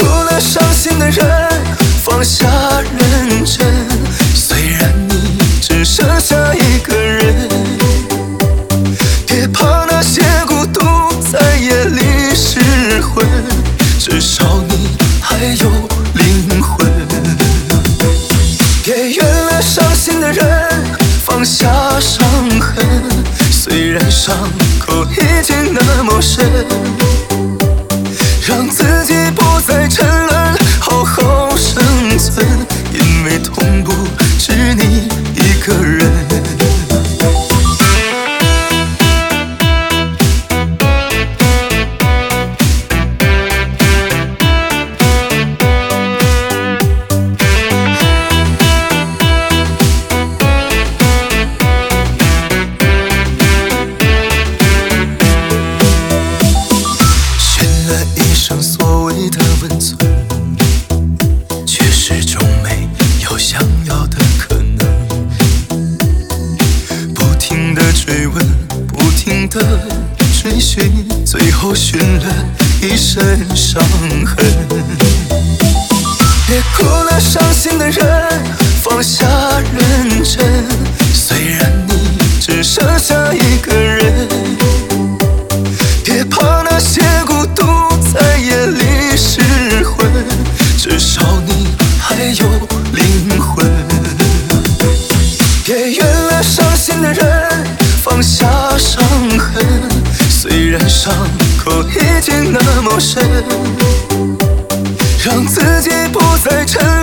哭了伤心的人，放下认真。虽然你只剩下一个人，别怕那些孤独在夜里失魂，至少你还有灵魂。别原谅伤心的人，放下伤痕。虽然伤口已经那么深，让自己不再沉沦，好好生存。因为痛不止你一个人。所谓的温存，却始终没有想要的可能。不停地追问，不停地追寻，最后寻了一身伤痕。别哭了伤心的人，放下认真。虽然你只剩下一个人，别怕那些孤独在夜里失魂，至少你还有灵魂。别原谅伤心的人，放下伤痕。虽然伤口已经那么深，让自己不再沉沦。